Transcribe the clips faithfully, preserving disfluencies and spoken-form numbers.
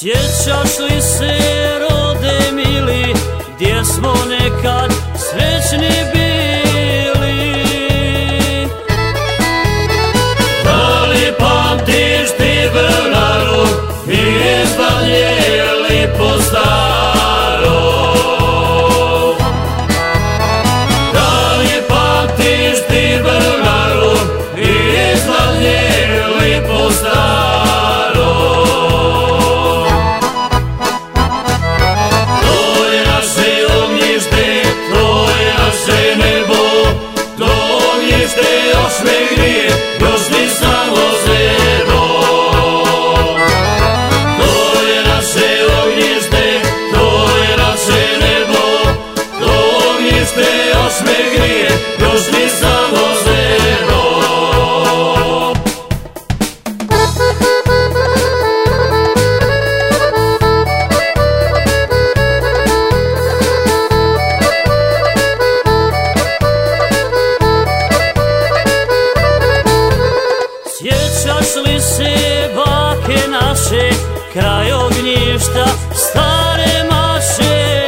Sjećaš li se, rode mili, gdje smo nekad srećni bili? Da li pamtiš ti Brnaru i izvanje lipo staro? Da li pamtiš ti Brnaru i izvanje lipo staro? Sjećaš li se bake naše, kraj ognjišta stare maše?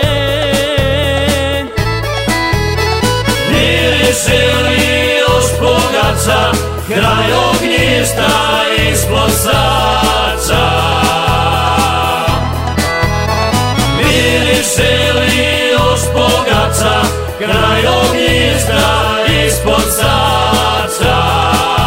Miriše li još pogača, kraj ognjišta ispod sača? Miriše li još pogača, kraj ognjišta ispod sača?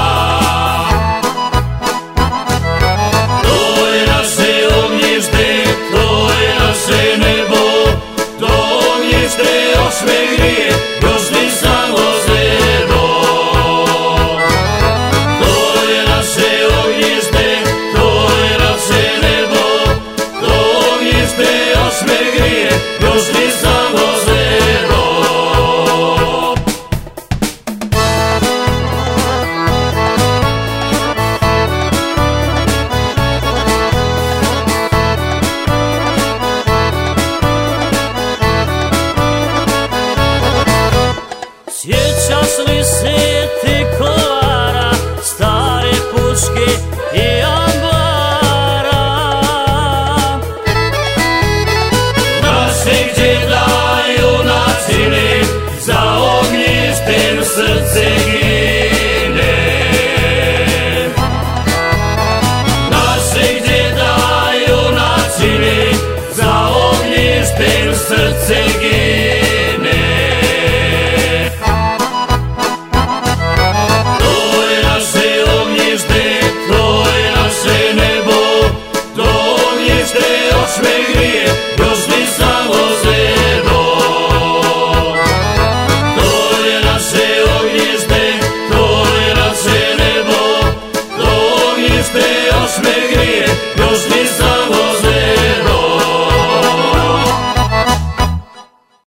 Sjećaš li se ti Kolara, stare puške i ambara? Našeg djeda junačine, za ognjištem srce gine. Našeg djeda junačine, za ognjištem srce